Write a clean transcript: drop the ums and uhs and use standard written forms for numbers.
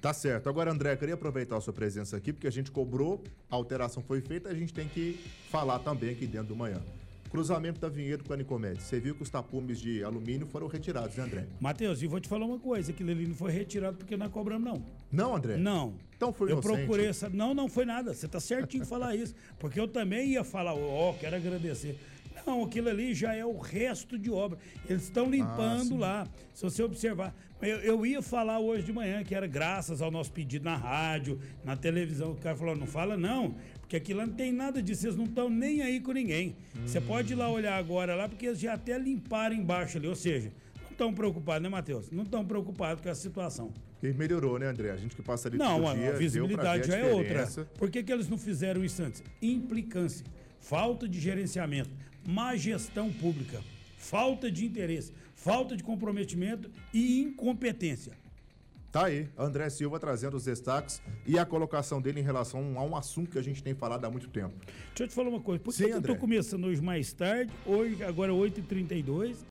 Tá certo. Agora, André, eu queria aproveitar a sua presença aqui, porque a gente cobrou, a alteração foi feita, a gente tem que falar também aqui dentro do Manhã. Cruzamento da Vinhedo com a Nicomedes. Você viu que os tapumes de alumínio foram retirados, né, André? Matheus, e vou te falar uma coisa, aquilo ali não foi retirado porque nós cobramos, não. Não, André? Não. Então foi inocente. Eu procurei essa... Não foi nada. Você tá certinho em falar isso. Porque eu também ia falar, quero agradecer. Não, aquilo ali já é o resto de obra. Eles estão limpando lá. Se você observar. Eu ia falar hoje de manhã que era graças ao nosso pedido na rádio, na televisão. O cara falou, não fala não, porque aquilo lá não tem nada disso. Eles não estão nem aí com ninguém. Você pode ir lá olhar agora lá, porque eles já até limparam embaixo ali. Ou seja, não estão preocupados, né, Matheus? Não estão preocupados com a situação. E melhorou, né, André? A gente que passa ali não, todo dia, a visibilidade já é outra. diferença. Por que eles não fizeram isso antes? Implicância, falta de gerenciamento, má gestão pública, falta de interesse, falta de comprometimento e incompetência. Tá aí, André Silva trazendo os destaques e a colocação dele em relação a um assunto que a gente tem falado há muito tempo. Deixa eu te falar uma coisa, por que Sim, eu tô André. começando hoje mais tarde, hoje agora 8h32,